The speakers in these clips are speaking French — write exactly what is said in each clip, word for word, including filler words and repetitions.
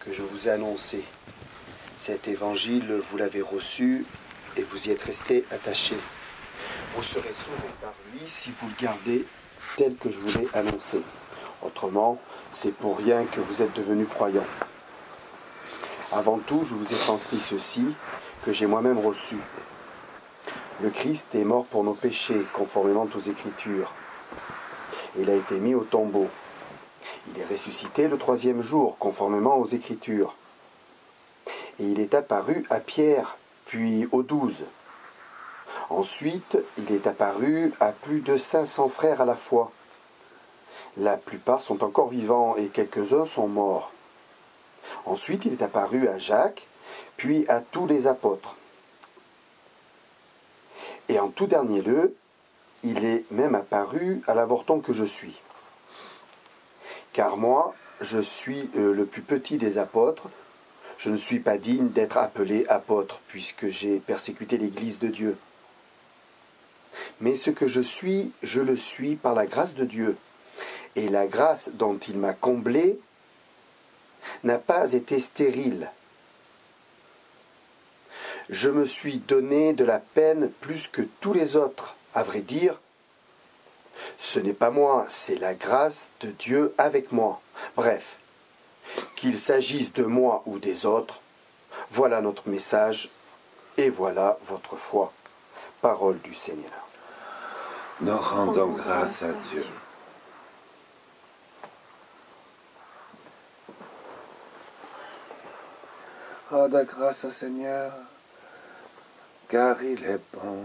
que je vous ai annoncé. Cet évangile, vous l'avez reçu et vous y êtes resté attaché. Vous serez sauvés par lui si vous le gardez tel que je vous l'ai annoncé. Autrement, c'est pour rien que vous êtes devenus croyants. Avant tout, je vous ai transmis ceci, que j'ai moi-même reçu. Le Christ est mort pour nos péchés, conformément aux Écritures. Il a été mis au tombeau. Il est ressuscité le troisième jour, conformément aux Écritures. Et il est apparu à Pierre, puis aux douze. Ensuite, il est apparu à plus de cinq cents frères à la fois. La plupart sont encore vivants et quelques-uns sont morts. Ensuite, il est apparu à Jacques, puis à tous les apôtres. Et en tout dernier lieu, il est même apparu à l'avorton que je suis. Car moi, je suis euh, le plus petit des apôtres. Je ne suis pas digne d'être appelé apôtre, puisque j'ai persécuté l'Église de Dieu. Mais ce que je suis, je le suis par la grâce de Dieu. Et la grâce dont il m'a comblé n'a pas été stérile. Je me suis donné de la peine plus que tous les autres. À vrai dire, ce n'est pas moi, c'est la grâce de Dieu avec moi. Bref, qu'il s'agisse de moi ou des autres, voilà notre message et voilà votre foi. Parole du Seigneur. Nous rendons grâce à Dieu. Rendez grâce au Seigneur, car il est bon.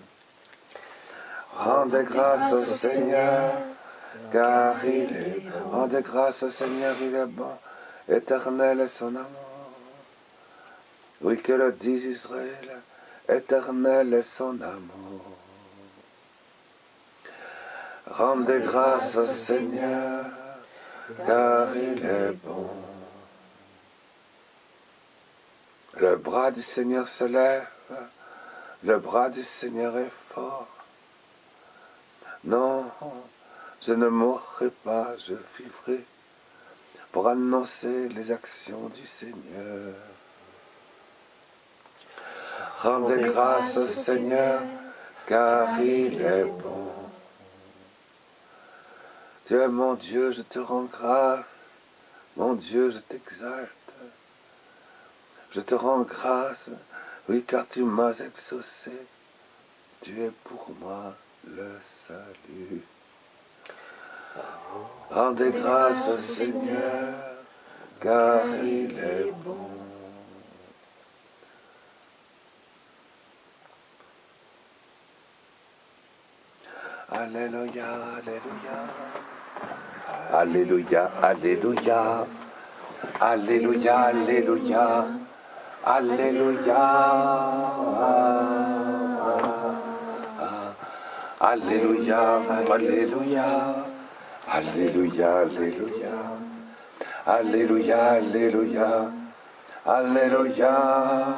Rendez grâce au Seigneur, car il est bon. Rendez grâce au Seigneur, il est bon. Éternel est son amour. Oui, que le dise Israël, éternel est son amour. Rendez grâce au Seigneur, car il est bon. Le bras du Seigneur se lève, le bras du Seigneur est fort. Non, je ne mourrai pas, je vivrai pour annoncer les actions du Seigneur. Rendez grâce au Seigneur, car il est bon. Tu es mon Dieu, je te rends grâce. Mon Dieu, je t'exalte. Je te rends grâce, oui, car tu m'as exaucé. Tu es pour moi le salut. Rendez grâce au Seigneur, car il est bon. Alléluia, Alléluia. Alléluia, Alléluia. Alléluia, Alléluia. Alléluia. Alléluia, Alléluia. Alléluia, Alléluia. Alléluia, Alléluia. Alléluia.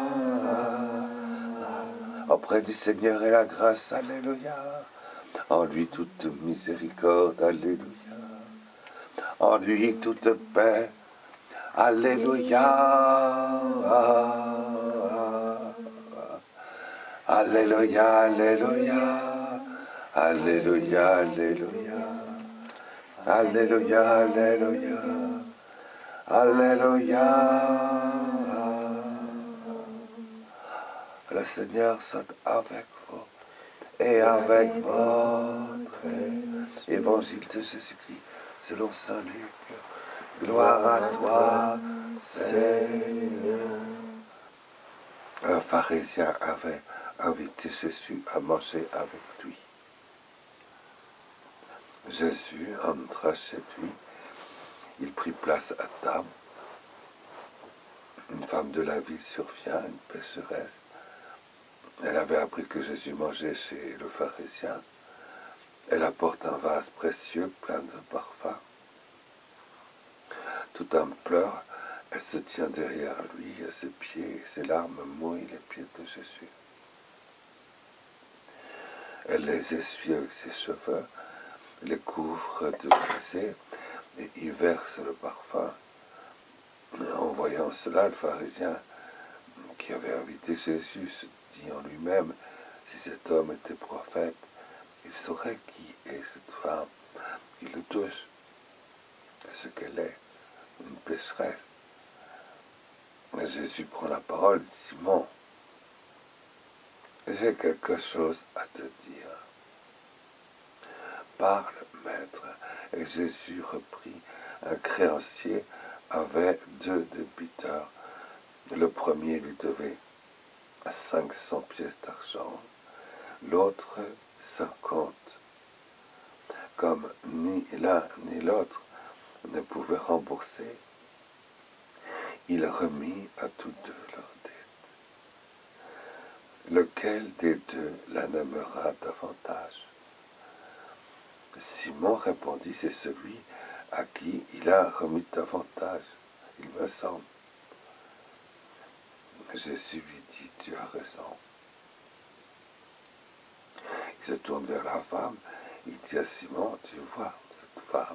Auprès du Seigneur est la grâce, Alléluia. En lui toute miséricorde, Alléluia. En lui toute paix, Alléluia. Alléluia, Alléluia. Alléluia, Alléluia. Alléluia, Alléluia. Alléluia. Le Seigneur soit avec vous et avec votre évangile de Jésus-Christ selon Saint Luc. Gloire à toi, Seigneur. Un pharisien avait invité Jésus à manger avec lui. Jésus entra chez lui. Il prit place à table. Une femme de la ville survient, une pécheresse. Elle avait appris que Jésus mangeait chez le pharisien. Elle apporte un vase précieux plein de parfums. Tout en pleurs, elle se tient derrière lui, à ses pieds, et ses larmes mouillent les pieds de Jésus. Elle les essuie avec ses cheveux, les couvre de baisers, et y verse le parfum. On voit voyant cela, le pharisien qui avait invité Jésus se dit en lui-même, si cet homme était prophète, il saurait qui est cette femme qui le touche, ce qu'elle est, une pécheresse. Mais Jésus prend la parole et dit, Simon, j'ai quelque chose à te dire. Parle, maître. Et Jésus reprit, un créancier avait deux débiteurs. Le premier lui devait cinq cents pièces d'argent, l'autre cinquante. Comme ni l'un ni l'autre ne pouvaient rembourser, il remit à tous deux leur dette. Lequel des deux la nommera davantage? Simon répondit, c'est celui à qui il a remis davantage, il me semble. Jésus lui dit, tu as raison. Il se tourne vers la femme, il dit à Simon, tu vois cette femme,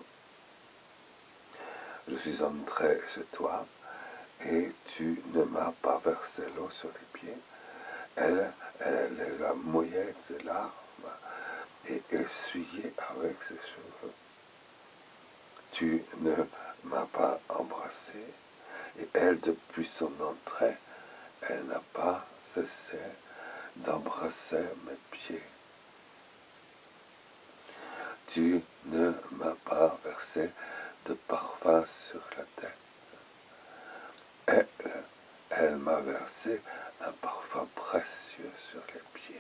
je suis entré chez toi et tu ne m'as pas versé l'eau sur les pieds. Elle, elle les a mouillés avec ses larmes et essuyés avec ses cheveux. Tu ne m'as pas embrassé et elle, depuis son entrée, elle n'a pas cessé d'embrasser mes pieds. Tu ne m'as pas versé de parfum sur la tête. Elle, elle m'a versé un parfum précieux sur les pieds.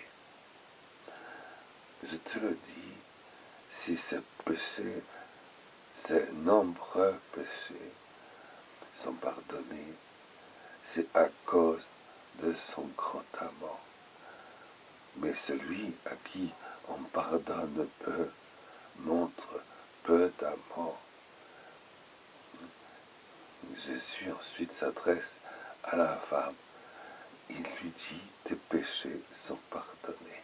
Je te le dis, si ces péchés, ces nombreux péchés sont pardonnés, c'est à cause de son grand amour. Mais celui à qui on pardonne peu, montre peu d'amour. Jésus ensuite s'adresse à la femme. Il lui dit, tes péchés sont pardonnés.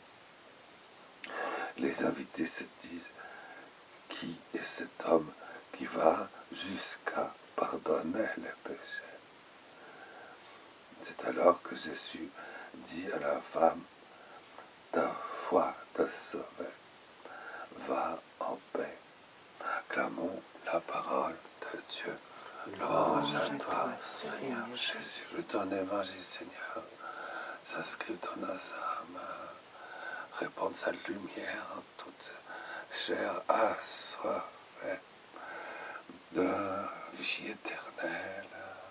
Les invités se disent, qui est cet homme qui va jusqu'à pardonner les péchés? C'est alors que Jésus dit à la femme, ta foi t'a sauvé, va en paix. Acclamons la parole de Dieu. Louange à toi, Seigneur Jésus. Le ton évangile, Seigneur, s'inscrit dans nos âmes, répand sa lumière en toute chair assoiffée de vie éternelle.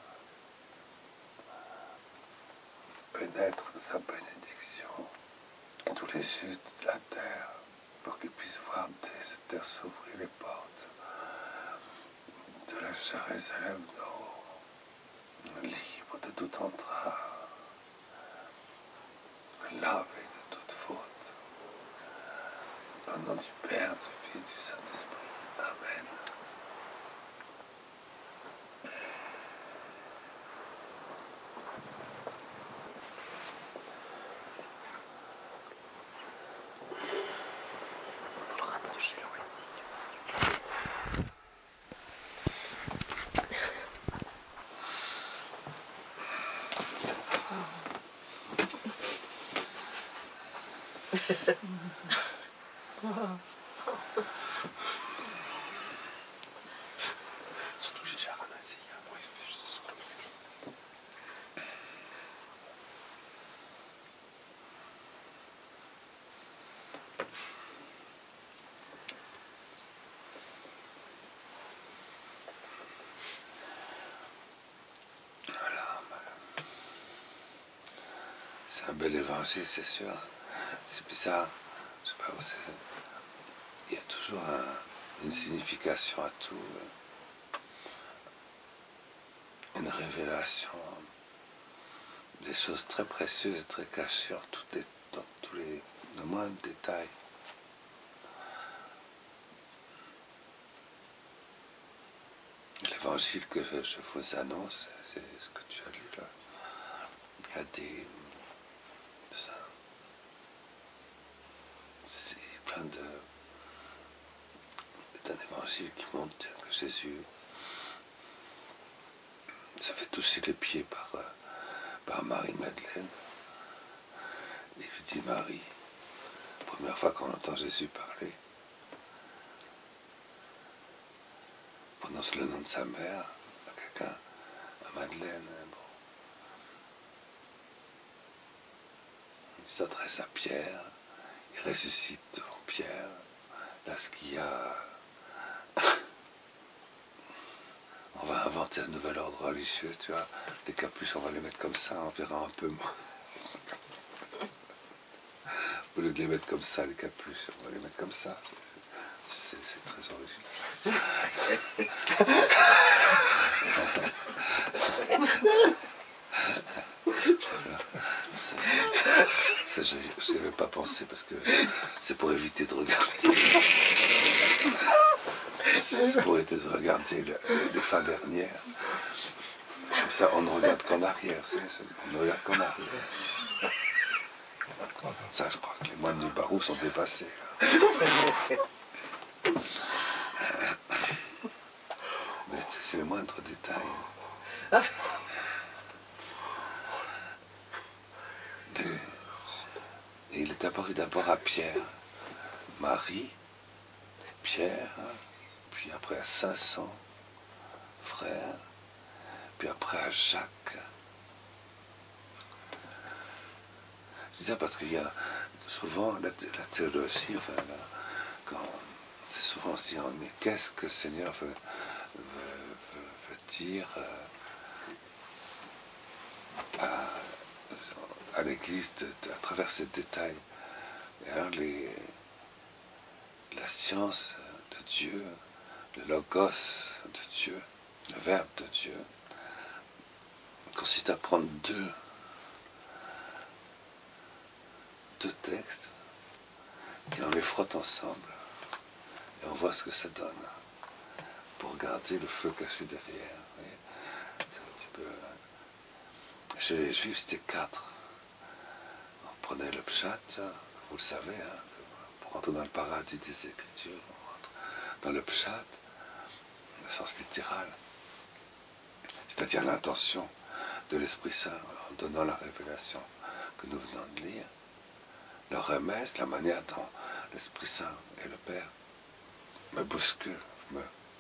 Pénètre sa bénédiction tous les justes de la terre pour qu'ils puissent voir dès cette terre s'ouvrir les portes de la Jérusalem d'en haut, libre de toute entrave, lavé de toute faute. Au nom du Père, du Fils, du Saint-Esprit. Amen. Surtout j'ai déjà ramassé hier, bref, je te sors le voilà. C'est un bel évangile, c'est sûr. C'est bizarre. Je sais pas où c'est. Il y a toujours un, une signification à tout. Une révélation. Des choses très précieuses, très cachées, en toutes les, dans tous les, le moindre détail. L'évangile que je, je vous annonce, c'est ce que tu as lu là. Il y a des... Ça, c'est plein de... C'est un évangile qui montre que Jésus, se fait toucher les pieds par, euh, par Marie-Madeleine. Il dit Marie, première fois qu'on entend Jésus parler, prononce le nom de sa mère à quelqu'un, à Madeleine. Bon. Il s'adresse à Pierre, il ressuscite devant Pierre. Là, ce qu'il y a, on va inventer un nouvel ordre religieux, tu vois. Les capuches, on va les mettre comme ça, on verra un peu moins. Au lieu de les mettre comme ça, les capuches, on va les mettre comme ça. C'est, c'est très original. Voilà. Ça, ça, je n'y avais pas pensé parce que c'est pour éviter de regarder. C'est pour éviter de regarder le, les fins dernières. Comme ça, on ne regarde qu'en arrière. C'est, c'est, on ne regarde qu'en arrière. Ça, je crois que les moines du Barou sont dépassés. Mais c'est le moindre détail. Et il est apparu d'abord à Pierre, Marie, Pierre, puis après à cinq cents frères, puis après à Jacques. Je dis ça parce qu'il y a souvent la, la théologie, enfin, là, quand c'est souvent si on mais qu'est-ce que le Seigneur veut, veut, veut, veut dire euh, à, à l'Église de, de, à travers ces détails. Et alors les, la science de Dieu, le logos de Dieu, le verbe de Dieu, consiste à prendre deux, deux textes et on les frotte ensemble et on voit ce que ça donne pour regarder le feu caché derrière. Vous voyez, c'est un petit peu. Chez les Juifs, c'était quatre. On prenait le pshat, vous le savez, hein, pour rentrer dans le paradis des Écritures, on rentre dans le pshat, le sens littéral, c'est-à-dire l'intention de l'Esprit Saint en donnant la révélation que nous venons de lire. Le remède, la manière dont l'Esprit Saint et le Père me bousculent, me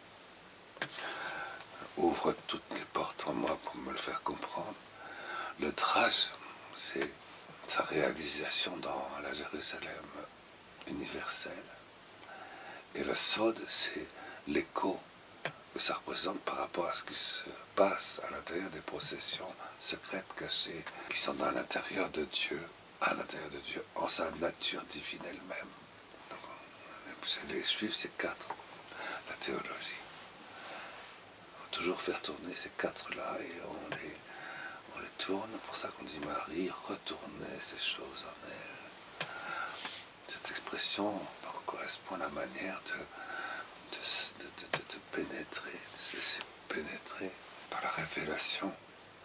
ouvrent toutes les portes en moi pour me le faire comprendre. Le drache, c'est sa réalisation dans la Jérusalem universelle. Et le sod, c'est l'écho que ça représente par rapport à ce qui se passe à l'intérieur des possessions secrètes, cachées, qui sont dans l'intérieur de Dieu, à l'intérieur de Dieu, en sa nature divine elle-même. Donc, les Juifs, c'est quatre, la théologie. Il faut toujours faire tourner ces quatre-là et on les, on les tourne. C'est pour ça qu'on dit Marie retournait ces choses en elle. Cette expression correspond à la manière de, de, de, de, de pénétrer, de se laisser pénétrer par la révélation.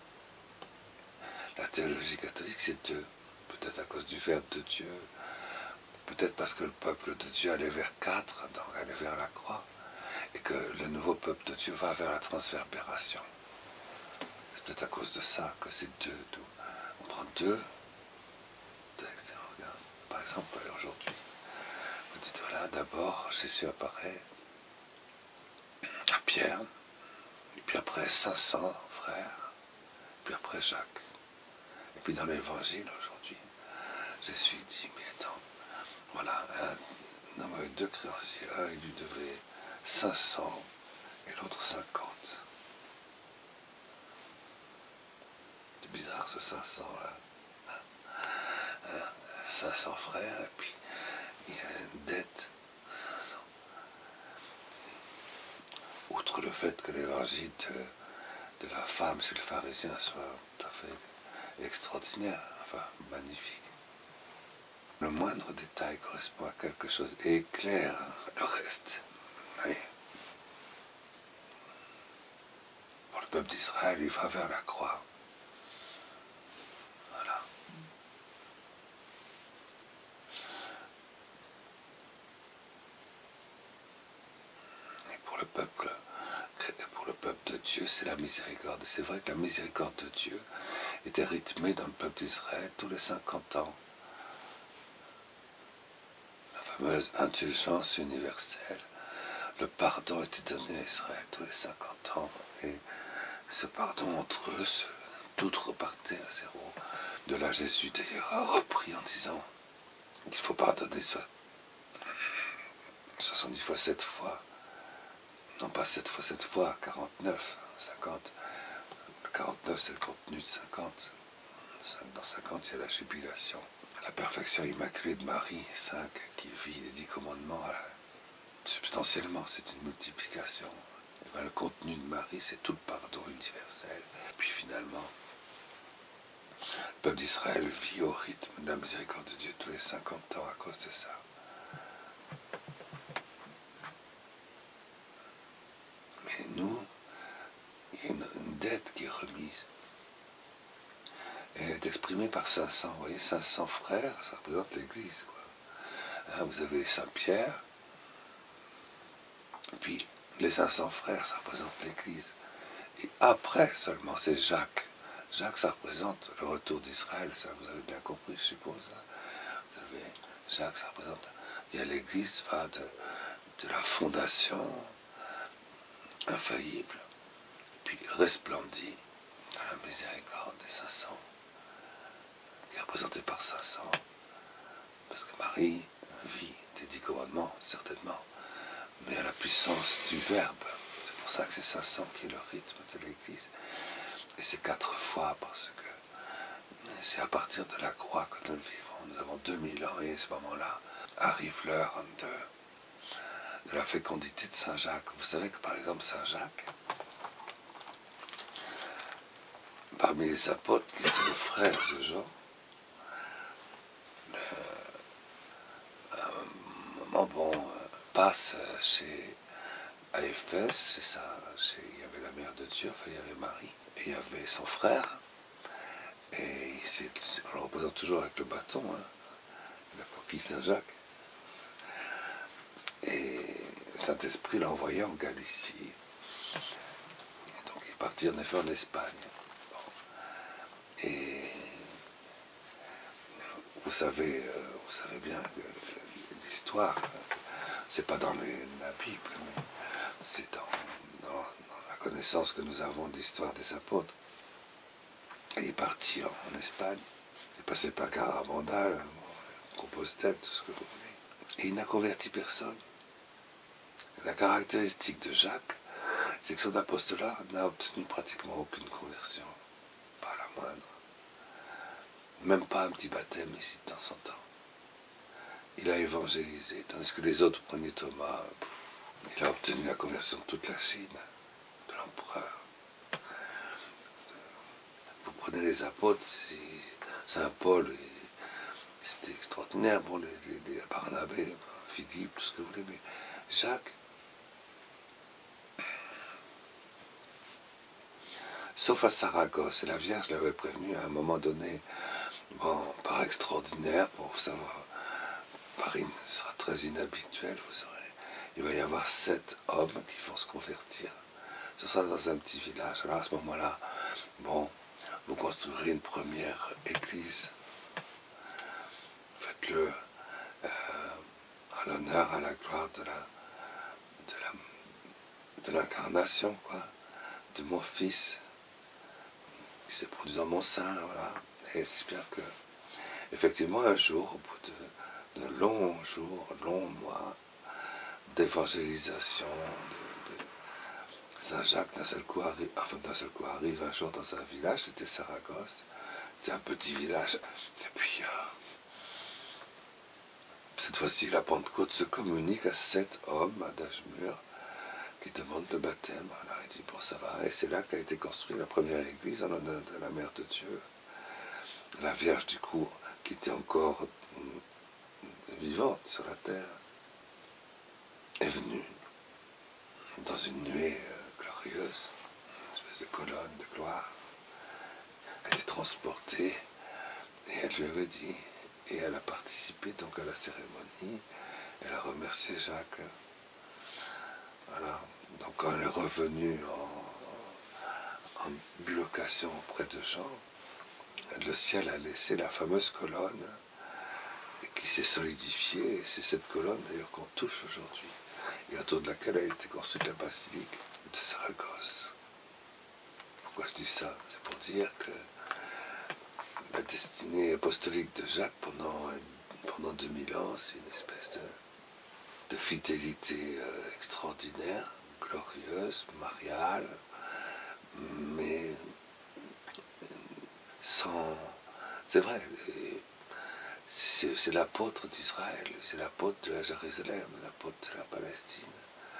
La théologie catholique, c'est deux. Peut-être à cause du Verbe de Dieu, peut-être parce que le peuple de Dieu allait vers quatre, donc allait vers la croix, et que le nouveau peuple de Dieu va vers la transverbération. C'est peut-être à cause de ça que c'est deux. On prend deux textes et on regarde. Par exemple, aujourd'hui, vous dites voilà, d'abord Jésus apparaît à Pierre, et puis après cinq cents frères, puis après Jacques. Et puis dans l'évangile aujourd'hui, Jésus dit, mais attends, voilà, un homme avec deux créanciers, un il lui devait cinq cents et l'autre cinquante. C'est bizarre ce cinq cents là. cinq cents frères, et puis il y a une dette. Outre le fait que l'évangile de, de la femme chez le pharisien soit tout à fait extraordinaire, enfin magnifique. Le moindre détail correspond à quelque chose et éclaire le reste. Oui. Pour le peuple d'Israël, il va vers la croix. Voilà. Et pour le peuple, pour le peuple de Dieu, c'est la miséricorde. C'est vrai que la miséricorde de Dieu était rythmée dans le peuple d'Israël tous les cinquante ans. La fameuse indulgence universelle, le pardon était donné à Israël tous les cinquante ans. Et ce pardon entre eux, ce, tout repartait à zéro. De là, Jésus d'ailleurs a repris en disant qu'il faut pardonner soixante-dix fois sept fois. Non pas sept fois sept fois, quarante-neuf, cinquante. quarante-neuf, c'est le contenu de cinquante. Dans cinquante, il y a la jubilation. La perfection immaculée de Marie, cinq, qui vit les dix commandements. Substantiellement, c'est une multiplication. Et bien, le contenu de Marie, c'est tout le pardon universel. Puis finalement, le peuple d'Israël vit au rythme de la miséricorde de Dieu tous les cinquante ans à cause de ça. Mais nous, il y a une, une dette qui est remise. Et elle est exprimée par cinq cents. Vous voyez, cinq cents frères, ça représente l'Église, quoi. Hein, vous avez Saint-Pierre, puis les cinq cents frères, ça représente l'Église. Et après seulement, c'est Jacques. Jacques, ça représente le retour d'Israël, ça vous avez bien compris, je suppose. Hein. Vous avez Jacques, ça représente. Il y a l'Église, enfin, de, de la fondation infaillible, puis resplendit dans la miséricorde des cinq cents, qui est représentée par cinq cents. Parce que Marie vit des dix commandements, certainement, mais à la puissance du Verbe. C'est pour ça que c'est cinq cents qui est le rythme de l'Église. Et c'est quatre fois parce que c'est à partir de la croix que nous le vivons. Nous avons deux mille ans et à ce moment-là arrive l'heure de, de la fécondité de Saint Jacques. Vous savez que par exemple Saint Jacques, parmi les apôtres, qui était le frère de Jean, le, à un moment bon, passe chez à Éphèse, c'est ça, chez, il y avait la mère de Dieu, enfin il y avait Marie, et il y avait son frère, et c'est, on le représente toujours avec le bâton, hein, la coquille Saint-Jacques. Et Saint-Esprit l'a envoyé en Galicie. Et donc il est parti en effet en Espagne. Bon. Et vous savez, vous savez bien que l'histoire, c'est pas dans les, la Bible, mais c'est dans, dans, dans la connaissance que nous avons de l'histoire des apôtres. Il est parti en, en Espagne, il est passé par Garabandal, Compostelle, tout ce que vous voulez. Et il n'a converti personne. La caractéristique de Jacques, c'est que son apostolat n'a obtenu pratiquement aucune conversion. Pas la moindre. Même pas un petit baptême ici de temps en temps. Il a évangélisé, tandis que les autres, prenaient Thomas, il a obtenu la conversion de toute la Chine, de l'empereur. Vous prenez les apôtres, Saint Paul, c'était extraordinaire, bon, les, les, les Barnabé, Philippe, tout ce que vous voulez, mais Jacques, sauf à Saragosse, et la Vierge l'avait prévenu à un moment donné, bon, par extraordinaire, pour savoir, par in, ce sera très inhabituel, vous saurez, il va y avoir sept hommes qui vont se convertir. Ce sera dans un petit village. Alors à ce moment-là, bon, vous construirez une première église. Faites-le euh, à l'honneur, à la gloire de la de la de l'incarnation, quoi, de mon fils qui s'est produit dans mon sein, voilà. Et j'espère que, effectivement, un jour, au bout de, de longs jours, longs mois d'évangélisation, de, de Saint-Jacques d'un seul coup arrive, enfin d'un seul coup arrive un jour dans un village, c'était Saragosse, c'était un petit village, et puis euh, cette fois-ci la Pentecôte se communique à sept hommes à d'âge mûr qui demandent le baptême. Alors il dit bon ça va, et c'est là qu'a été construite la première église en l'honneur de la Mère de Dieu, la Vierge du coup qui était encore vivante sur la terre, est venue dans une nuée euh, glorieuse, une espèce de colonne de gloire. Elle était transportée et elle lui avait dit, et elle a participé donc à la cérémonie, elle a remercié Jacques. Voilà, donc quand elle est revenue en, en bilocation auprès de Jean, le ciel a laissé la fameuse colonne qui s'est solidifiée, et c'est cette colonne d'ailleurs qu'on touche aujourd'hui, et autour de laquelle a été construite la basilique de Saragosse. Pourquoi je dis ça? C'est pour dire que la destinée apostolique de Jacques pendant, pendant deux mille ans, c'est une espèce de, de fidélité euh, extraordinaire, glorieuse, mariale, mais sans... C'est vrai, c'est, c'est l'apôtre d'Israël, c'est l'apôtre de la Jérusalem, l'apôtre de la Palestine.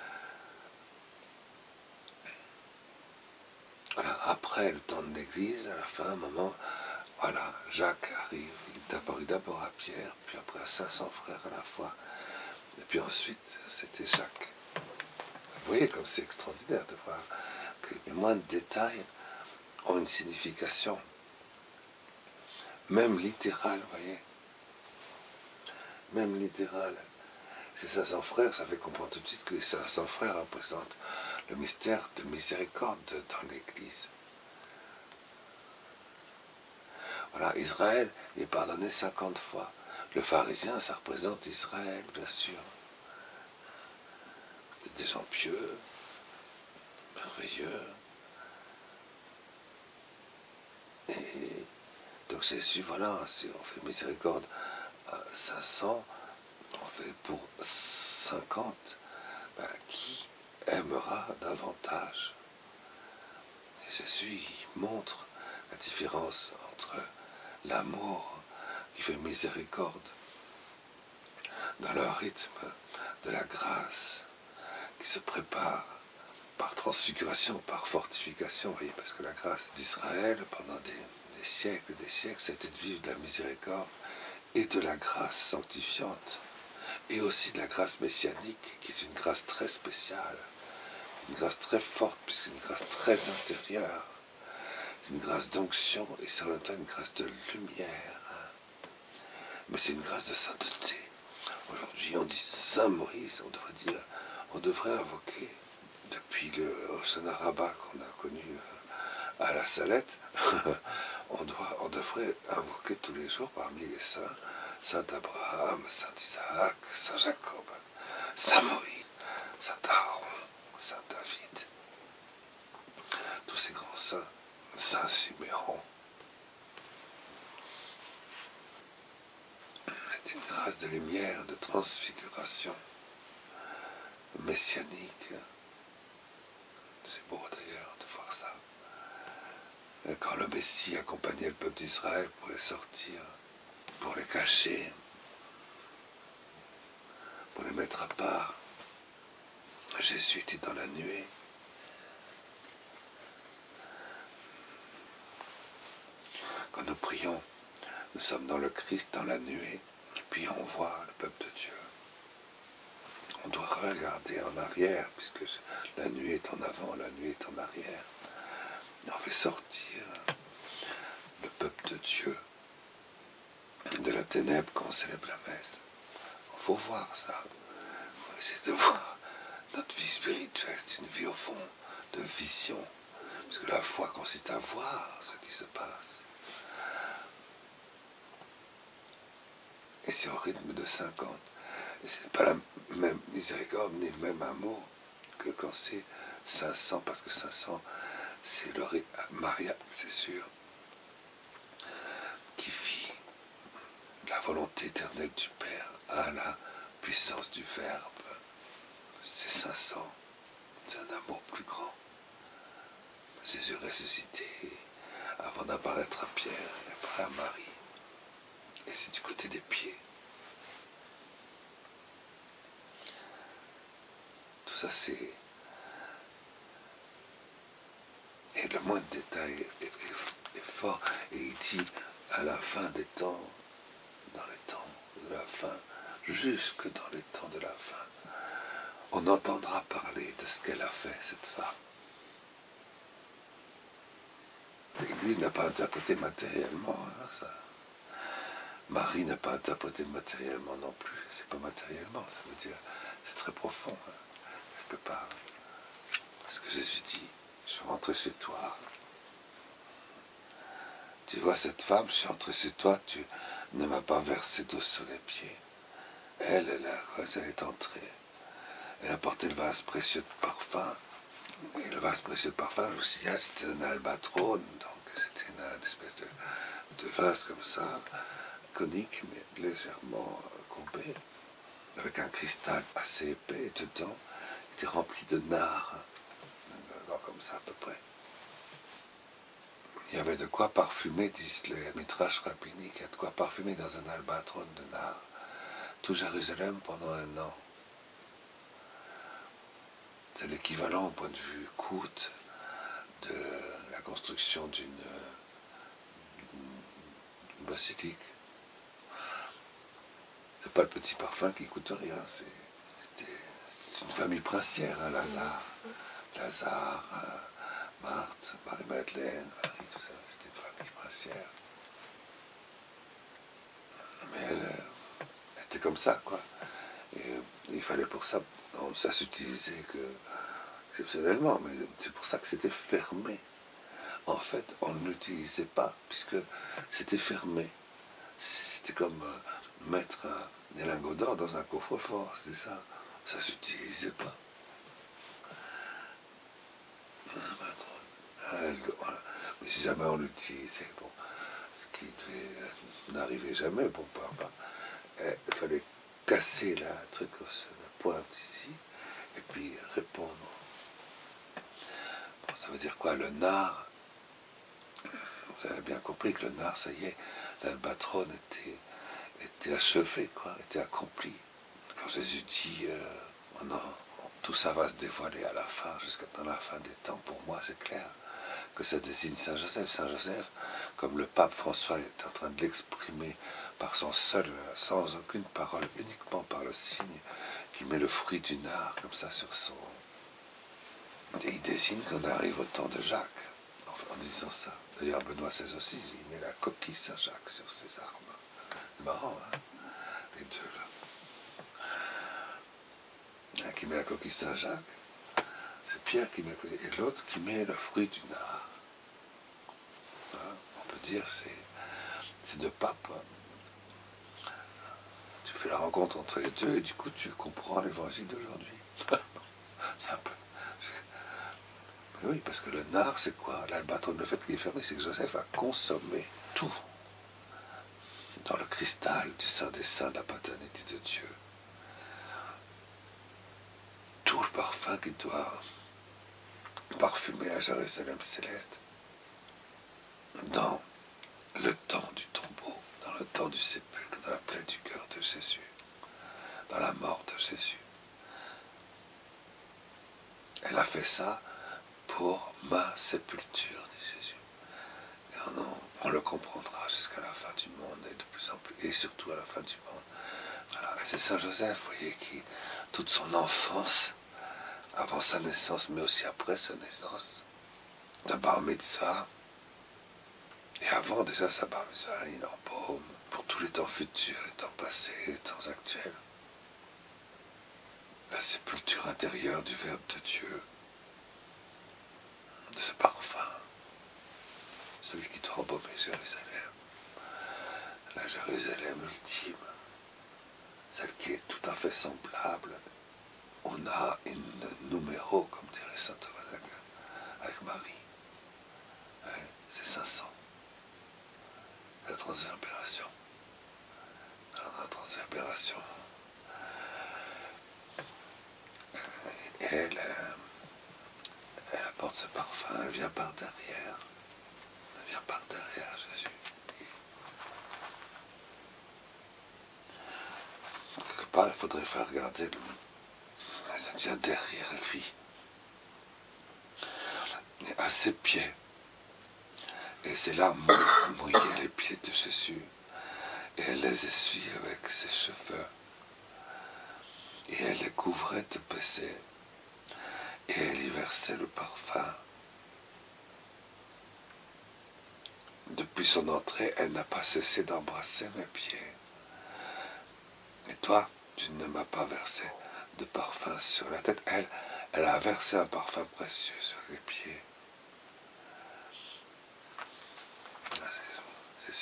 Voilà, après le temps de l'Église, à la fin, à un moment, voilà, Jacques arrive, il est apparu d'abord à Pierre, puis après à cinq cents frères à la fois, et puis ensuite, c'était Jacques. Vous voyez comme c'est extraordinaire de voir que les moindres détails ont une signification, même littérale, vous voyez. Même littérale. Ces cinq cents frères, ça fait comprendre tout de suite que les cinq cents frères représentent le mystère de miséricorde dans l'Église. Voilà, Israël est pardonné cinquante fois. Le pharisien, ça représente Israël, bien sûr. C'est des gens pieux, merveilleux. Et donc Jésus, voilà, si on fait miséricorde à cinq cents, on fait pour cinquante, ben, qui aimera davantage? Et Jésus il montre la différence entre l'amour qui fait miséricorde dans le rythme de la grâce qui se prépare par transfiguration, par fortification, vous voyez, parce que la grâce d'Israël pendant des, des siècles et des siècles, c'était de vivre de la miséricorde et de la grâce sanctifiante, et aussi de la grâce messianique, qui est une grâce très spéciale, une grâce très forte, puisque c'est une grâce très intérieure, c'est une grâce d'onction, et c'est en même temps une grâce de lumière, mais c'est une grâce de sainteté. Aujourd'hui, on dit Saint Moïse, on devrait dire, on devrait invoquer, depuis le Hosanna Rabbah qu'on a connu à la Salette, on, doit, on devrait invoquer tous les jours parmi les saints, Saint Abraham, Saint Isaac, Saint Jacob, Saint Moïse, Saint Aaron, Saint David, tous ces grands saints, Saint Siméon. C'est une grâce de lumière, de transfiguration messianique. C'est beau d'ailleurs de voir ça. Et quand le Messie accompagnait le peuple d'Israël pour les sortir, pour les cacher, pour les mettre à part, Jésus était dans la nuée. Quand nous prions, nous sommes dans le Christ, dans la nuée, et puis on voit le peuple de Dieu. On doit regarder en arrière, puisque la nuée est en avant, la nuée est en arrière. Et on fait sortir le peuple de Dieu de la ténèbre quand on célèbre la messe. Il faut voir ça. Il faut essayer de voir. Notre vie spirituelle, c'est une vie au fond de vision. Parce que la foi consiste à voir ce qui se passe. Et c'est au rythme de cinquante. Et ce n'est pas la même miséricorde ni le même amour que quand c'est cinq cents, parce que cinq cents, c'est le rythme marial, c'est sûr, qui vit la volonté éternelle du Père à la puissance du Verbe. C'est cinq cents, c'est un amour plus grand. Jésus ressuscité avant d'apparaître à Pierre et après à Marie. Et c'est du côté des pieds. Tout ça, c'est... Et le moindre détail est, est, est fort. Et il dit, à la fin des temps, dans les temps de la fin, jusque dans les temps de la fin, on entendra parler de ce qu'elle a fait, cette femme. L'Église n'a pas interprété matériellement, hein, ça. Marie n'a pas interprété matériellement non plus. C'est pas matériellement, ça veut dire, c'est très profond. Hein. Je peux pas. Parce que Jésus dit, je suis rentré chez toi, Tu vois cette femme, je suis entré chez toi, tu ne m'as pas versé d'eau sur les pieds. Elle, elle, a, elle est entrée. Elle a porté le vase précieux de parfum. Et le vase précieux de parfum, je me souviens, c'était un albatros, donc c'était une, une espèce de, de vase comme ça, conique, mais légèrement courbé, avec un cristal assez épais dedans, qui était rempli de nard, hein, comme ça à peu près. Il y avait de quoi parfumer, disent les Midrash rabbiniques, il y a de quoi parfumer dans un albatros de nard, tout Jérusalem pendant un an. C'est l'équivalent au point de vue coût de la construction d'une basilique. C'est pas le petit parfum qui coûte rien, c'est, c'est une famille princière, hein, Lazare. Lazare, euh, Marthe, Marie-Madeleine, Marie, tout ça, c'était une famille princière. Mais elle, elle était comme ça, quoi. Et il fallait pour ça, non, ça s'utilisait que exceptionnellement, mais c'est pour ça que c'était fermé. En fait, on ne l'utilisait pas, puisque c'était fermé. C'était comme euh, mettre un, des lingots d'or dans un coffre-fort, c'était ça. Ça ne s'utilisait pas. Mais si jamais on l'utilisait, bon, ce qui devait n'arriver jamais, bon, pas, pas, il fallait casser la truc, la pointe ici, et puis répondre. Bon, ça veut dire quoi? Le nard, vous avez bien compris que le nard, ça y est, l'albatros était, était achevé, quoi, était accompli. Quand Jésus dit, euh, oh non, tout ça va se dévoiler à la fin, jusqu'à dans la fin des temps, pour moi c'est clair que ça désigne Saint Joseph. Saint Joseph, comme le pape François est en train de l'exprimer par son seul, sans aucune parole, uniquement par le signe, qui met le fruit du nard comme ça sur son... Et il désigne qu'on arrive au temps de Jacques, en, en disant ça. D'ailleurs, Benoît seize aussi, il met la coquille Saint-Jacques sur ses armes. C'est marrant, hein, les deux là. Un qui met la coquille Saint-Jacques, c'est Pierre qui met, et l'autre qui met le fruit du nard. Hein, on peut dire c'est c'est deux papes. Hein. Tu fais la rencontre entre les deux et du coup tu comprends l'évangile d'aujourd'hui. C'est un peu. Mais oui, parce que le nard, c'est quoi? L'albatros, le fait qu'il est fermé, c'est que Joseph a consommé tout dans le cristal du Saint des Saints de la paternité de Dieu. Tout le parfum qui doit parfumer la Jérusalem céleste dans le temps du tombeau, dans le temps du sépulcre, dans la plaie du cœur de Jésus, dans la mort de Jésus. Elle a fait ça pour ma sépulture, dit Jésus. Et on, on le comprendra jusqu'à la fin du monde et de plus en plus, et surtout à la fin du monde. Voilà. Et c'est Saint Joseph, vous voyez, qui, toute son enfance, avant sa naissance, mais aussi après sa naissance, la bar mitzvah, et avant déjà sa bar mitzvah, il embaume pour tous les temps futurs, les temps passés, les temps actuels. La sépulture intérieure du Verbe de Dieu, de ce parfum, celui qui doit embaumer Jérusalem, la Jérusalem ultime, celle qui est tout à fait semblable. On a un numéro, comme dirait saint Thomas d'Aquin, avec Marie. Ouais, c'est cinq cents. La transverbération. Dans la transverbération. Et elle, elle apporte ce parfum, elle vient par derrière. Elle vient par derrière Jésus. Quelque part, il faudrait faire regarder le... Ça tient derrière lui. À ses pieds. Et c'est là mouiller les pieds de Jésus. Et elle les essuie avec ses cheveux. Et elle les couvrait de baisers. Et elle y versait le parfum. Depuis son entrée, elle n'a pas cessé d'embrasser mes pieds. Et toi, tu ne m'as pas versé de parfum sur la tête. Elle, elle a versé un parfum précieux sur les pieds.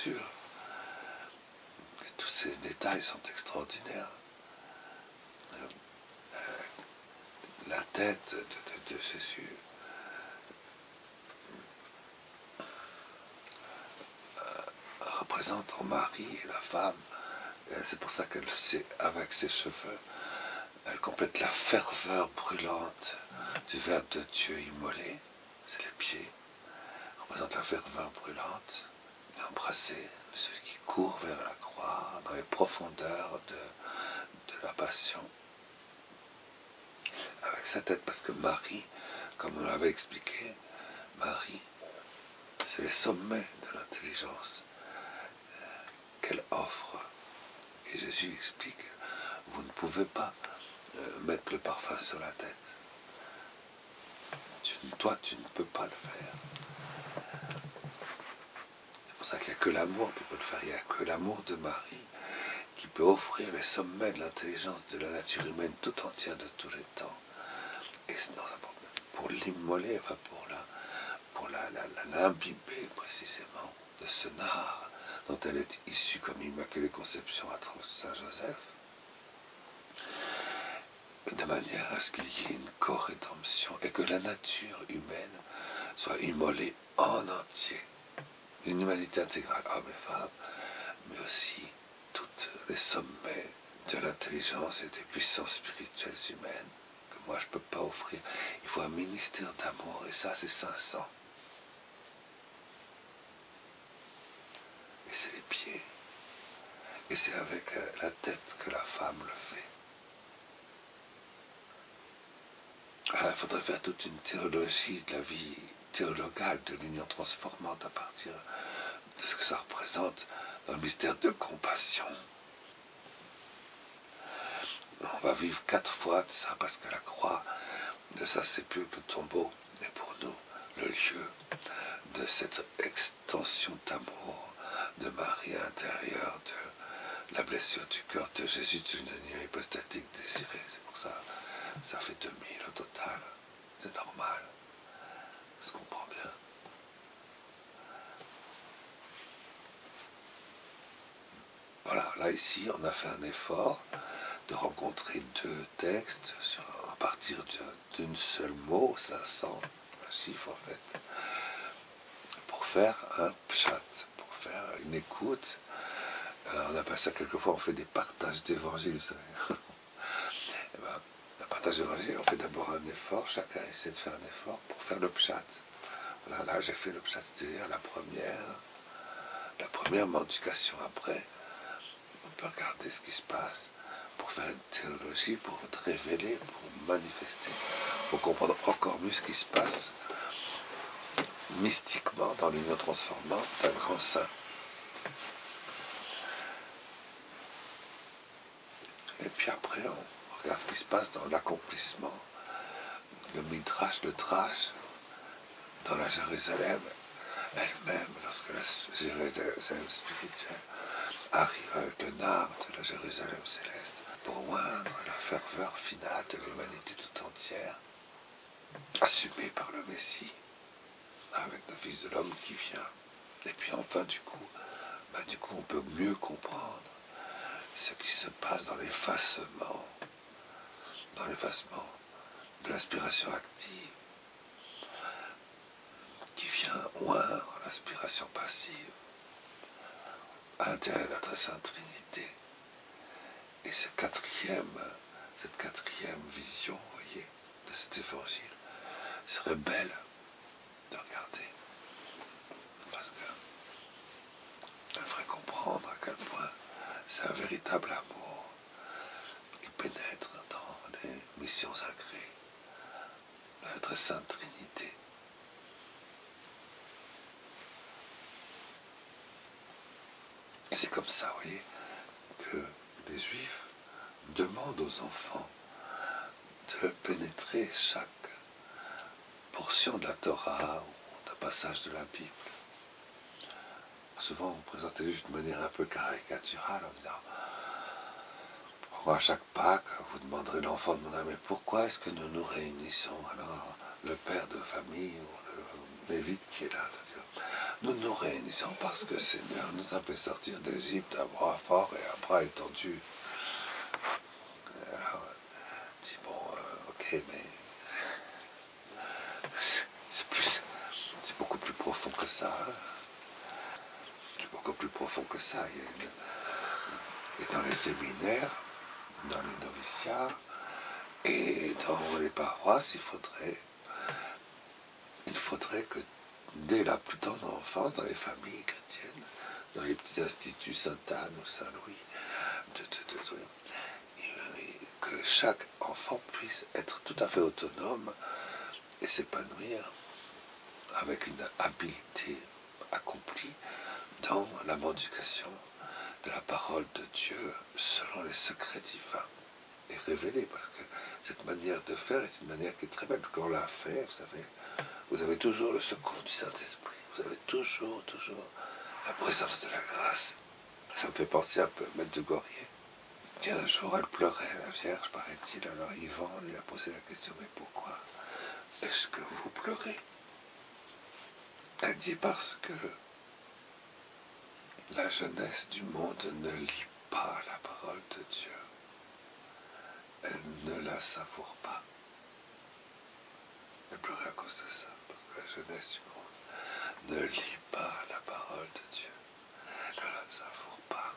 sûr. Et tous ces détails sont extraordinaires. Euh, euh, la tête de, de, de Jésus, euh, représentant Marie et la femme. C'est pour ça qu'elle, avec ses cheveux, elle complète la ferveur brûlante du Verbe de Dieu immolé. C'est les pieds, représente la ferveur brûlante, embrasser celui qui court vers la croix dans les profondeurs de, de la passion. Avec sa tête, parce que Marie, comme on l'avait expliqué, Marie, c'est les sommets de l'intelligence qu'elle offre. Et Jésus explique, vous ne pouvez pas euh, mettre le parfum sur la tête. Tu, toi, tu ne peux pas le faire. C'est pour ça qu'il n'y a que l'amour qui peut le faire. Il n'y a que l'amour de Marie qui peut offrir les sommets de l'intelligence de la nature humaine tout entière de tous les temps. Et non, pour l'immoler, enfin pour la, pour la, la, la, l'imbiber précisément de ce nard dont elle est issue comme Immaculée Conception à Saint-Joseph, de manière à ce qu'il y ait une co-rédemption et que la nature humaine soit immolée en entier. Une humanité intégrale, hommes et femmes, mais aussi tous les sommets de l'intelligence et des puissances spirituelles humaines que moi je ne peux pas offrir. Il faut un ministère d'amour et ça c'est cinq cents. Et c'est les pieds. Et c'est avec la tête que la femme le fait. Alors, il faudrait faire toute une théologie de la vie théologale de l'union transformante à partir de ce que ça représente dans le mystère de compassion. On va vivre quatre fois de ça parce que la croix de sa sépulcre, le tombeau, est pour nous le lieu de cette extension d'amour de Marie intérieure, de la blessure du cœur de Jésus d'une union hypostatique désirée. C'est pour ça ça fait deux mille au total. C'est normal. Ça se comprend bien. Voilà, là ici, on a fait un effort de rencontrer deux textes sur, à partir d'une seule mot, cinq cents, un chiffre en fait, pour faire un pshat, pour faire une écoute. Alors, on appelle ça quelquefois, on fait des partages d'évangile, vous savez. Et ben, le partage d'évangile, on fait d'abord un effort, chacun essaie de faire un effort pour faire le pshat. Voilà, là j'ai fait le pshat, c'est-à-dire la première, la première mendication. Après, on peut regarder ce qui se passe pour faire une théologie, pour révéler, pour manifester, pour comprendre encore mieux ce qui se passe mystiquement dans l'union transformante d'un grand saint. Et puis après, on regarde ce qui se passe dans l'accomplissement, le midrash, le drash, dans la Jérusalem elle-même, lorsque la Jérusalem spirituelle arrive avec le nard de la Jérusalem céleste pour oindre la ferveur finale de l'humanité tout entière, assumée par le Messie, avec le Fils de l'homme qui vient. Et puis enfin, du coup, bah, du coup, on peut mieux comprendre ce qui se passe dans l'effacement, dans l'effacement de l'aspiration active, qui vient oindre l'aspiration passive à l'intérieur de la très sainte Trinité. Et ce quatrième, cette quatrième vision, vous voyez, de cet évangile, serait belle de regarder. Parce qu'elle ferait comprendre à quel point c'est un véritable amour qui pénètre dans les missions sacrées de la très sainte Trinité. Et c'est comme ça, vous voyez, que les Juifs demandent aux enfants de pénétrer chaque portion de la Torah ou d'un passage de la Bible. Souvent, vous présentez juste de manière un peu caricaturale en disant pourquoi à chaque Pâques, vous demanderez l'enfant demandera mais pourquoi est-ce que nous nous réunissons? Alors, le père de famille ou le lévite qui est là, c'est-à-dire Nous nous réunissons parce que le Seigneur nous a fait sortir d'Égypte à bras forts et à bras étendus. Alors, dis bon, euh, ok, mais c'est plus, c'est beaucoup plus profond que ça. Hein. C'est beaucoup plus profond que ça. Il y a une, et dans les séminaires, dans les noviciats et dans les paroisses, il faudrait, il faudrait que dès la plus tendre enfance, dans les familles chrétiennes, dans les petits instituts Sainte-Anne ou Saint-Louis, de, de, de, de, que chaque enfant puisse être tout à fait autonome et s'épanouir avec une habileté accomplie dans la mendication de la parole de Dieu selon les secrets divins et révélés, parce que cette manière de faire est une manière qui est très belle. Quand on l'a fait, vous savez, vous avez toujours le secours du Saint-Esprit, vous avez toujours, toujours la présence de la grâce. Ça me fait penser un peu à Maître de Gorier. Et un jour, elle pleurait, la Vierge, paraît-il. Alors Yvan lui a posé la question, mais pourquoi est-ce que vous pleurez? Elle dit, parce que la jeunesse du monde ne lit pas la parole de Dieu. Elle ne la savoure pas. Elle pleurait à cause de ça, parce que la jeunesse du monde ne lit pas la parole de Dieu. Elle ne la savoure pas.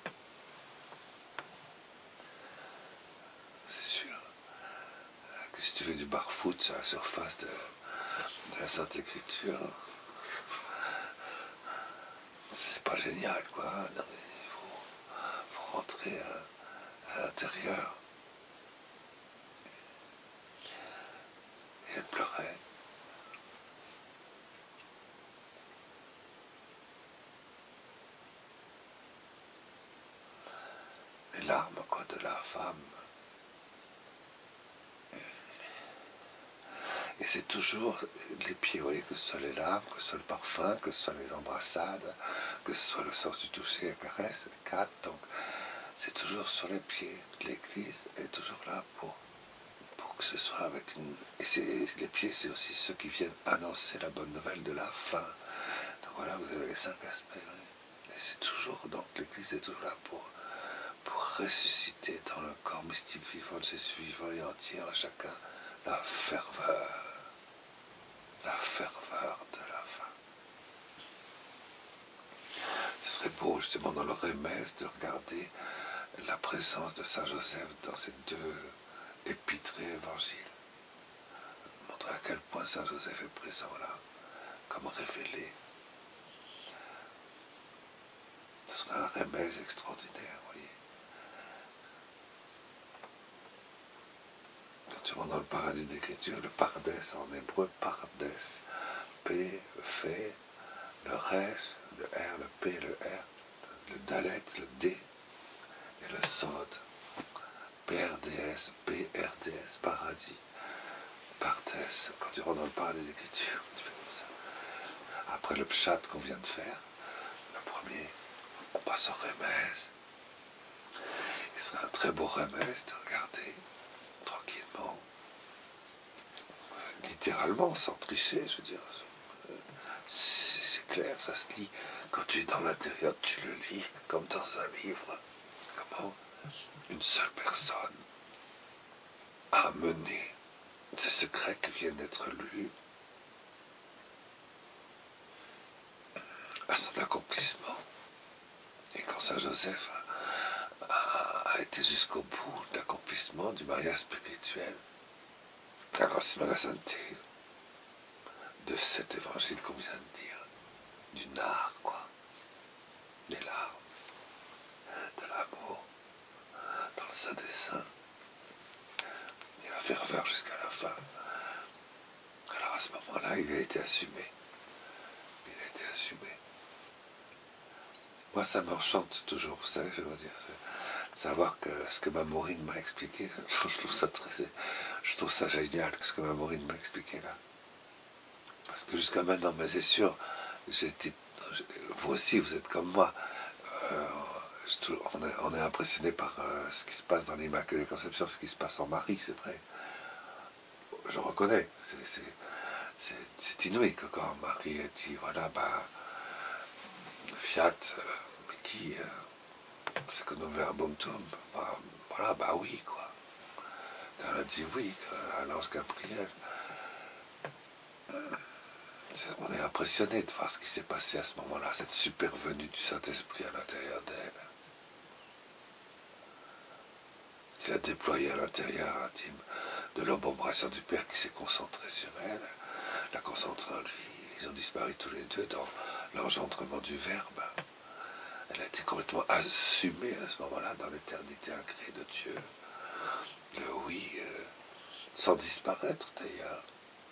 C'est sûr. Que si tu fais du bar-foot sur la surface de, de la Sainte Écriture, c'est pas génial, quoi. Non, mais il faut, faut rentrer à, à l'intérieur. Et elle pleurait. Les larmes, quoi, de la femme. Et c'est toujours les pieds, vous voyez, que ce soit les larmes, que ce soit le parfum, que ce soit les embrassades, que ce soit le sens du toucher, la caresse, les quatre. Donc, c'est toujours sur les pieds. L'Église est toujours là pour, pour que ce soit avec une... Et, c'est, et les pieds, c'est aussi ceux qui viennent annoncer la bonne nouvelle de la fin. Donc voilà, vous avez les cinq aspects. Oui. Et c'est toujours, donc l'Église est toujours là pour, pour ressusciter dans le corps mystique vivant de Jésus vivant et entier à chacun la ferveur. La ferveur de la fin. Ce serait beau, justement, dans le remède, de regarder la présence de Saint Joseph dans ces deux épîtres et évangiles. Montrer à quel point Saint Joseph est présent là, comme révélé. Ce serait un remède extraordinaire, vous voyez. Quand tu rentres dans le paradis d'écriture, le pardès en hébreu, pardès, P, fait, le resh, le R, le P, le R, le dalet, le D, et le sod, P R D S, P R D S, paradis, pardès, quand tu rentres dans le paradis d'écriture, tu fais comme ça. Après le pshat qu'on vient de faire, le premier, on passe au remède. Il serait un très beau remède de regarder tranquillement, littéralement, sans tricher, je veux dire. C'est, c'est clair, ça se lit. Quand tu es dans l'intérieur, tu le lis comme dans un livre. Comment une seule personne a mené ces secrets qui viennent d'être lus à son accomplissement. Et quand Saint Joseph a, a, a été jusqu'au bout de l'accomplissement du mariage spirituel, de l'accomplissement de la sainteté, de cet évangile qu'on vient de dire, du nard, quoi, des larmes, de l'amour, dans le sein des saints, et la ferveur jusqu'à la fin. Alors à ce moment-là, il a été assumé. Il a été assumé. Moi, ça m'enchante toujours, vous savez, je veux dire, savoir que ce que ma Maureen m'a expliqué, je trouve ça très, je trouve ça génial, ce que ma Maureen m'a expliqué là. Parce que jusqu'à maintenant, mais c'est sûr, j'étais, vous aussi, vous êtes comme moi, euh, on, est, on est impressionné par euh, ce qui se passe dans l'Immaculée Conception, ce qui se passe en Marie, c'est vrai. Je reconnais, c'est, c'est, c'est, c'est inouï que quand Marie a dit, voilà, bah, Fiat, euh, mais qui euh, c'est que nous verbum tum. Bah, voilà, bah oui, quoi. Quand elle a dit oui, à l'ange Gabriel, on est impressionné de voir ce qui s'est passé à ce moment-là, cette supervenue du Saint-Esprit à l'intérieur d'elle. Il a déployé à l'intérieur intime de l'obération du Père qui s'est concentré sur elle, la concentré en lui. Ils ont disparu tous les deux dans l'engendrement du Verbe. Elle a été complètement assumée à ce moment-là dans l'éternité incréée de Dieu. Le oui, euh, sans disparaître d'ailleurs.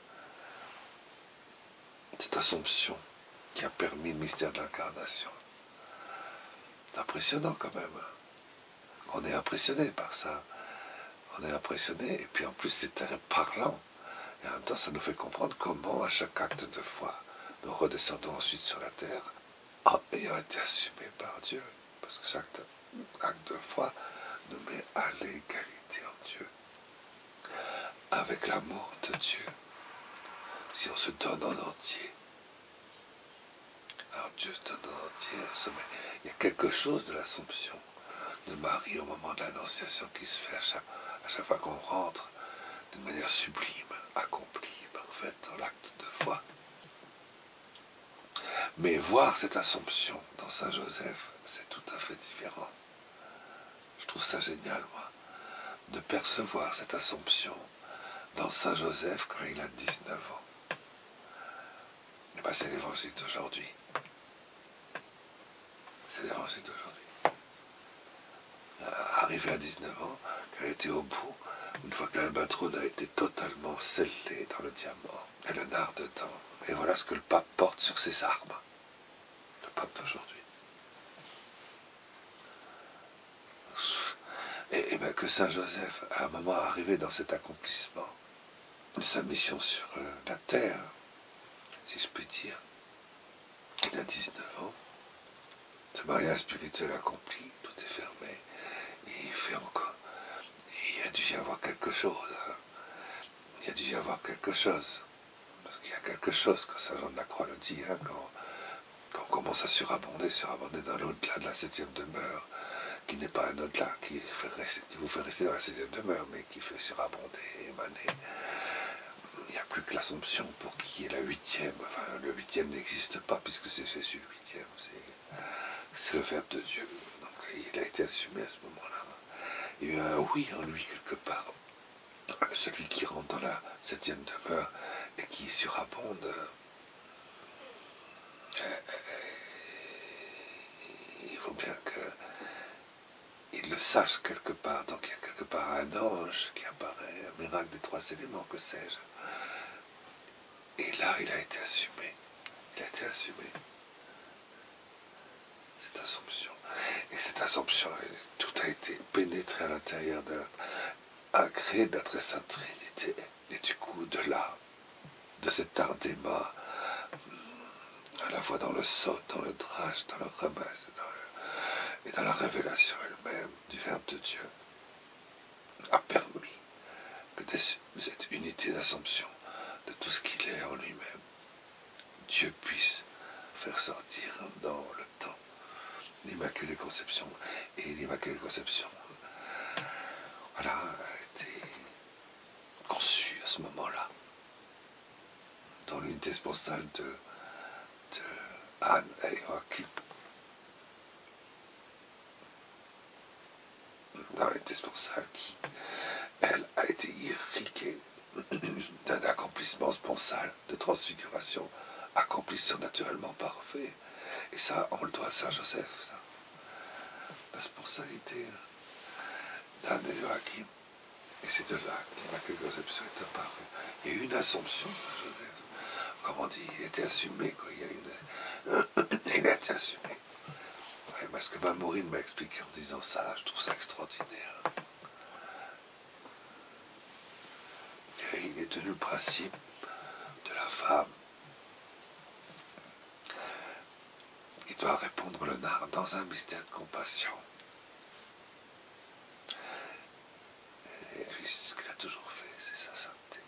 Cette assomption qui a permis le mystère de l'incarnation. C'est impressionnant quand même. On est impressionné par ça. On est impressionné, et puis en plus c'est très parlant. Et en même temps, ça nous fait comprendre comment, à chaque acte de foi, nous redescendons ensuite sur la terre, en ayant été assumés par Dieu. Parce que chaque acte de foi nous met à l'égalité en Dieu, avec l'amour de Dieu. Si on se donne en entier, alors Dieu se donne en entier, on se met. Il y a quelque chose de l'Assomption de Marie au moment de l'Annonciation qui se fait à chaque, à chaque fois qu'on rentre d'une manière sublime, accomplie, parfaite dans l'acte de foi. Mais voir cette Assomption dans Saint Joseph, c'est tout à fait différent. Je trouve ça génial, moi, de percevoir cette Assomption dans Saint Joseph quand il a dix-neuf ans. Et ben, c'est l'évangile d'aujourd'hui. C'est l'évangile d'aujourd'hui. Arrivé à dix-neuf ans, quand elle était au bout, une fois que l'albatros a été totalement scellé dans le diamant et le nard dedans. Et voilà ce que le pape porte sur ses armes. Le pape d'aujourd'hui. Et, et bien que Saint Joseph, à un moment arrivé dans cet accomplissement de sa mission sur euh, la terre, si je puis dire, il a dix-neuf ans, ce mariage spirituel accompli, tout est fermé, et il fait encore. Il a dû y avoir quelque chose. Hein. Il a dû y avoir quelque chose. Parce qu'il y a quelque chose, quand Saint Jean de la Croix le dit, hein, quand, quand on commence à surabonder, surabonder dans l'au-delà de la septième demeure, qui n'est pas un au-delà, qui, qui vous fait rester dans la septième demeure, mais qui fait surabonder, émaner. Il n'y a plus que l'Assomption pour qu'il y ait la huitième. Enfin, le huitième n'existe pas, puisque c'est Jésus le huitième. C'est le Verbe de Dieu. Donc, il a été assumé à ce moment-là. Il y a eu un oui en lui, quelque part. Celui qui rentre dans la septième demeure et qui surabonde, euh, il faut bien qu'il le sache quelque part. Donc il y a quelque part un ange qui apparaît, un miracle des trois éléments, que sais-je. Et là, il a été assumé. Il a été assumé. Cette Assomption. Et cette Assomption, tout a été pénétré à l'intérieur de la, a créé de la très sainte Trinité. Et du coup, de là, de cet tardéma, à la fois dans le saut, dans le drage, dans le remède, dans le, et dans la révélation elle-même du Verbe de Dieu, a permis que de cette unité d'Assomption de tout ce qu'il est en lui-même, Dieu puisse faire sortir dans le temps l'Immaculée Conception. Et l'Immaculée Conception, voilà, a été conçue à ce moment-là, dans l'unité sponsale de, de Anne et Joachim. Dans l'unité sponsale qui, elle, a été irriguée d'un accomplissement sponsal, de transfiguration, accompli surnaturellement parfait. Et ça, on le doit à Saint Joseph, ça. La sponsalité d'Anne et Joachim. Et c'est de là que l'Immaculée Conception est apparue. Il y a eu une assomption de Saint Joseph. Comme on dit, il était assumé, quoi. Il y a une... il a été assumé. Ouais, parce que Mme Maureen m'a expliqué en disant ça, je trouve ça extraordinaire. Et il est tenu le principe de la femme. Il doit répondre le nard dans un mystère de compassion. Et lui, c'est ce qu'il a toujours fait, c'est sa sainteté.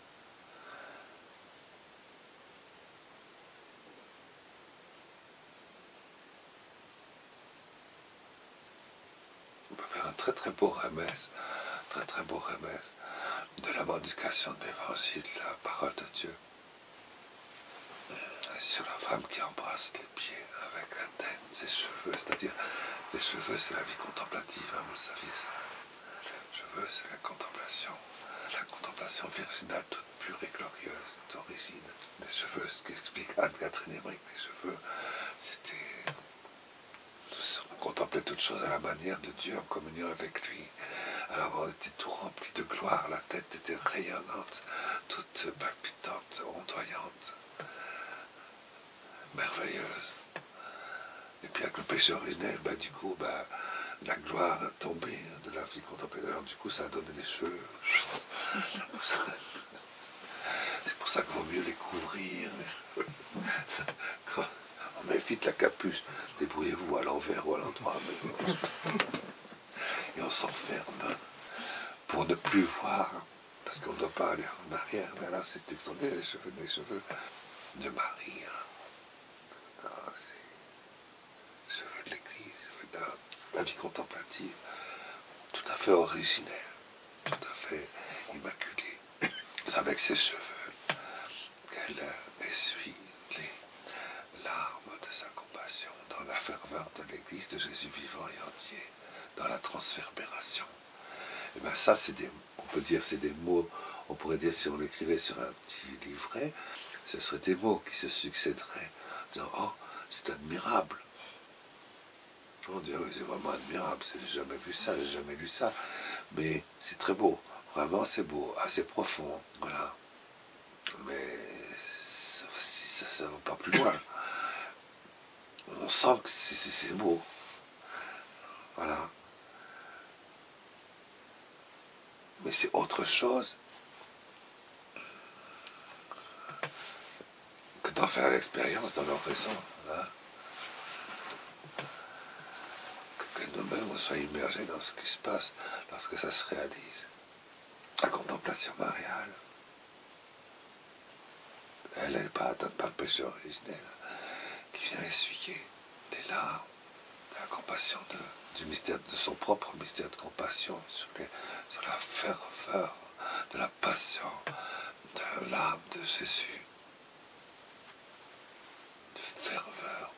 très très beau remède, très très beau remède de la mendication de l'évangile, la parole de Dieu. Sur la femme qui embrasse les pieds avec la tête, ses cheveux, c'est-à-dire les cheveux c'est la vie contemplative, hein, vous le saviez ça. Les cheveux c'est la contemplation, la contemplation virginale toute pure et glorieuse d'origine. Les cheveux, ce qu'explique Anne-Catherine Emmerich, les cheveux, c'était... On contemplait toutes choses à la manière de Dieu en communion avec lui. Alors on était tout rempli de gloire, la tête était rayonnante, toute palpitante, ondoyante, merveilleuse. Et puis avec le péché originel, bah, du coup, bah, la gloire a tombé de la vie contemplative. Alors du coup, ça a donné des cheveux. C'est pour ça qu'il vaut mieux les couvrir. On met vite la capuche. Débrouillez-vous à l'envers ou à l'endroit. Et on s'enferme pour ne plus voir. Parce qu'on ne doit pas aller en arrière. Mais là, c'est extraordinaire, les cheveux, les cheveux de Marie. Hein. Ah, c'est les cheveux de l'Église, les cheveux de la vie contemplative. Tout à fait originel. Tout à fait immaculé. C'est avec ses cheveux qu'elle essuie les larmes de sa compassion dans la ferveur de l'Église de Jésus vivant et entier, dans la transverbération. Et bien ça, c'est des, on peut dire, c'est des mots, on pourrait dire si on l'écrivait sur un petit livret, ce seraient des mots qui se succéderaient, en disant, oh, c'est admirable. On dirait, oui, c'est vraiment admirable, j'ai jamais vu ça, j'ai jamais lu ça, mais c'est très beau, vraiment c'est beau, assez profond, voilà. Mais ça ne va pas plus loin. On sent que c'est beau. Voilà. Mais c'est autre chose que d'en faire l'expérience dans leur raison. Hein, que, que nous-mêmes on soit immergés dans ce qui se passe lorsque ça se réalise. La contemplation mariale, elle n'est pas atteinte par le péché originel, qui vient essuyer les larmes de la compassion, de, du mystère, de son propre mystère de compassion sur, les, sur la ferveur de la passion, de l'âme de Jésus, de ferveur,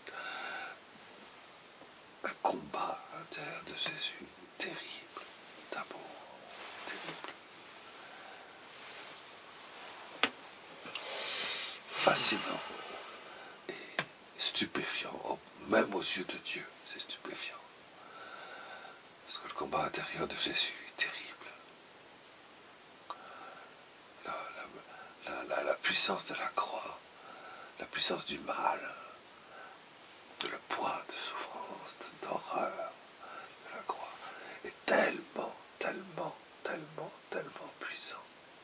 un combat intérieur de Jésus terrible, d'amour, terrible, fascinant et stupéfiant, même aux yeux de Dieu, c'est stupéfiant. Parce que le combat intérieur de Jésus est terrible. La, la, la, la puissance de la croix, la puissance du mal, de le poids de souffrance, d'horreur de la croix, est tellement, tellement, tellement, tellement puissant.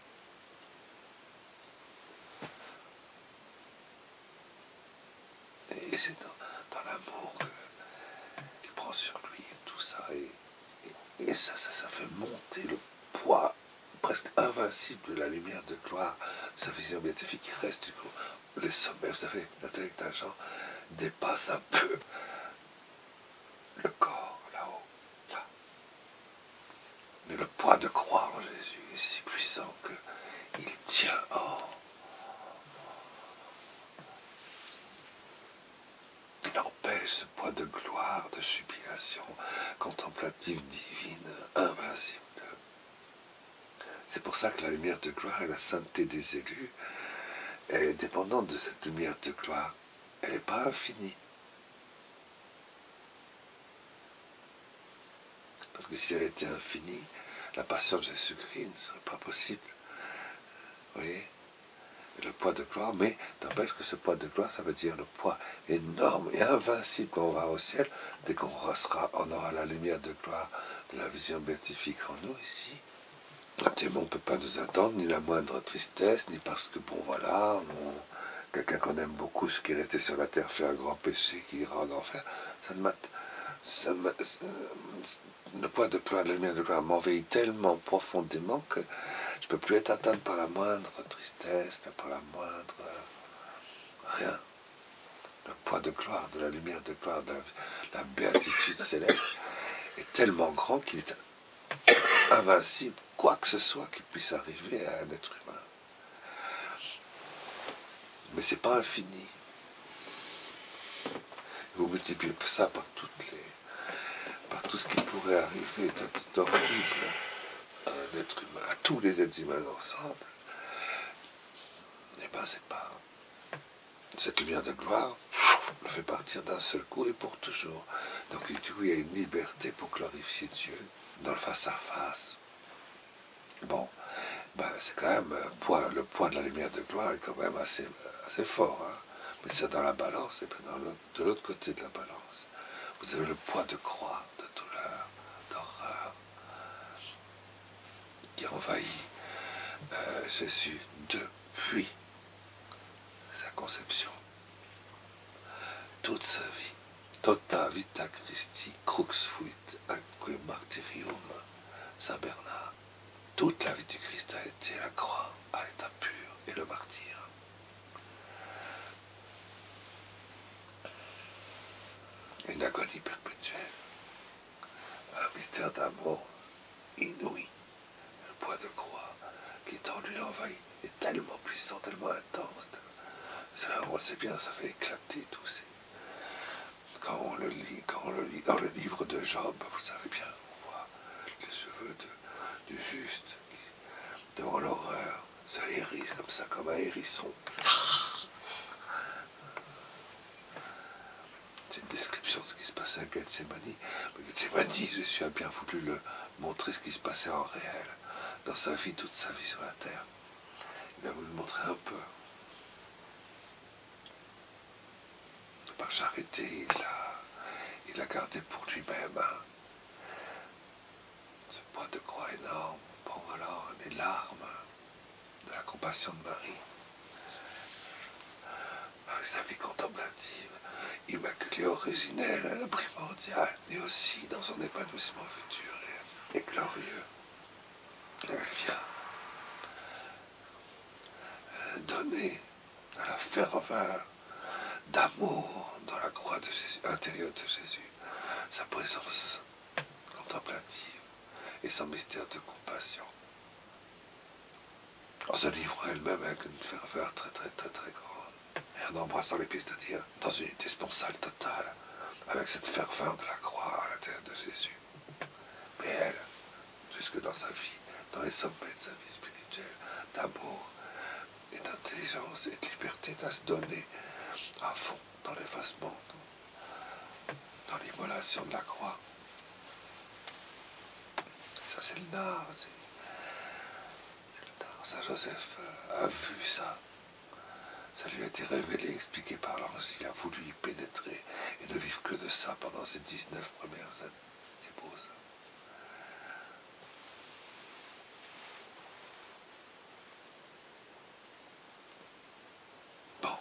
Et c'est dans, dans l'amour qu'il prend sur lui et tout ça. Et, et, et ça, ça, ça fait monter le poids presque invincible de la lumière de gloire, sa vision béatifique qui reste du coup. Les sommets, vous savez, l'intellect d'un Jean dépasse un peu le corps là-haut, là. Mais le poids de croire en Jésus est si puissant qu'il tient hors. Il empêche ce poids de gloire, de jubilation contemplative divine, invincible. C'est pour ça que la lumière de gloire et la sainteté des élus, elle est dépendante de cette lumière de gloire. Elle n'est pas infinie. Parce que si elle était infinie, la passion de Jésus-Christ ne serait pas possible. Vous voyez ? Le poids de gloire, mais n'empêche que ce poids de gloire, ça veut dire le poids énorme et invincible quand on va au ciel, dès qu'on sera, on aura la lumière de gloire de la vision béatifique en nous ici. Actuellement, on ne peut pas nous attendre, ni la moindre tristesse, ni parce que, bon, voilà, on, quelqu'un qu'on aime beaucoup, ce qui est resté sur la terre, fait un grand péché qui ira en enfer. Ça ne m'a, ça ne m'a, le poids de gloire, la lumière de gloire m'envahit tellement profondément que je ne peux plus être atteint par la moindre tristesse, par la moindre rien. Le poids de gloire, de la lumière de gloire, de la, la béatitude céleste est tellement grand qu'il est invincible, quoi que ce soit qui puisse arriver à un être humain. Mais c'est pas infini. Vous multipliez ça par toutes les, par tout ce qui pourrait arriver de horrible à un être humain, à tous les êtres humains ensemble. Eh ben c'est pas. Cette lumière de gloire le fait partir d'un seul coup et pour toujours. Donc du coup il y a une liberté pour glorifier Dieu dans le face à face. Bon, ben, c'est quand même euh, poids, le poids de la lumière de gloire est quand même assez, assez fort. Hein. Mais c'est dans la balance, et bien dans l'autre, de l'autre côté de la balance, vous avez le poids de croix, de douleur, d'horreur, qui envahit euh, Jésus depuis sa conception. Toute sa vie, tota vita Christi, crux fuit atque martyrium, Saint Bernard. Toute la vie du Christ a été la croix à l'état pur et le martyr. Une agonie perpétuelle, un mystère d'amour inouï. Le poids de croix qui est en lui l'envahit est tellement puissant, tellement intense. Ça, on le sait bien, ça fait éclater tout. Quand on le lit, quand on le lit dans le livre de Job, vous savez bien, on voit les cheveux de, du juste qui, devant l'horreur, ça hérisse comme ça, comme un hérisson. C'est une description de ce qui se passait à Gethsémani. Mais Gethsémani, Jésus a bien voulu le montrer ce qui se passait en réel, dans sa vie, toute sa vie sur la terre. Il a voulu le montrer un peu. Par charité, il a, il a gardé pour lui-même hein, ce poids de croix énorme. Bon, alors, les larmes de la compassion de Marie, avec sa vie contemplative, immaculée, originelle, primordiale, et aussi dans son épanouissement futur et, et glorieux. Elle vient euh, donner à la ferveur d'amour dans la croix de Jésus, intérieure de Jésus, sa présence contemplative et son mystère de compassion. En se livrant elle-même avec une ferveur très très très très grande, et en embrassant les pistes de Dieu dans une unité sponsale totale, avec cette ferveur de la croix à l'intérieur de Jésus. Mais elle, jusque dans sa vie, dans les sommets de sa vie spirituelle, d'amour et d'intelligence et de liberté, à se donner à fond dans l'effacement, dans l'immolation de la croix. Ça c'est le nard, c'est, c'est le nard. Saint Joseph a vu ça. Ça lui a été révélé, expliqué par l'ange. Il a voulu y pénétrer et ne vivre que de ça pendant ces dix-neuf premières années. C'est beau ça. Bon.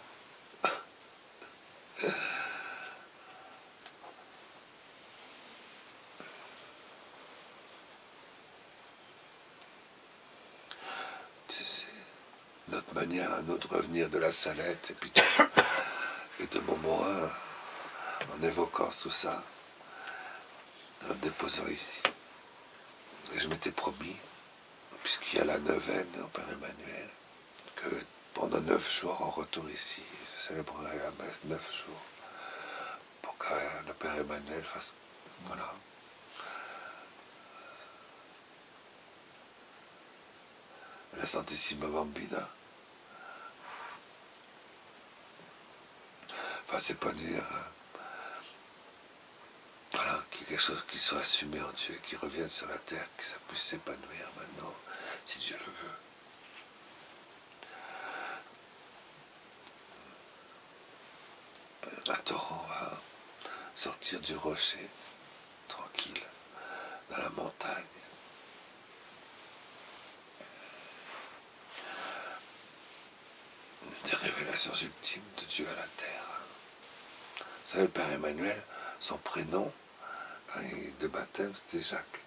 C'est notre manière à notre revenir de la Salette et puis et de Montmorin en évoquant tout ça, en le déposant ici. Et je m'étais promis, puisqu'il y a la neuvaine au Père Emmanuel, que pendant neuf jours en retour ici, je célébrerai la messe neuf jours pour que le Père Emmanuel fasse, voilà, la Santissima Bambina. Enfin, c'est pas dire, voilà, qu'il y ait quelque chose qui soit assumé en Dieu, qui revienne sur la terre, que ça puisse s'épanouir maintenant, si Dieu le veut. Un torrent va sortir du rocher, tranquille, dans la montagne. Des révélations ultimes de Dieu à la terre. Vous savez, le Père Emmanuel, son prénom de baptême, c'était Jacques.